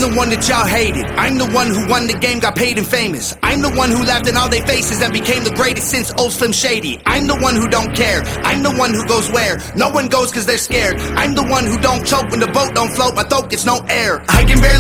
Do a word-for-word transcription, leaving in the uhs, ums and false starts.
the one that y'all hated. I'm the one who won the game, got paid and famous. I'm the one who laughed in all their faces and became the greatest since old Slim Shady. I'm the one who don't care. I'm the one who goes where no one goes cause they're scared. I'm the one who don't choke when the boat don't float. My throat gets no air. I can barely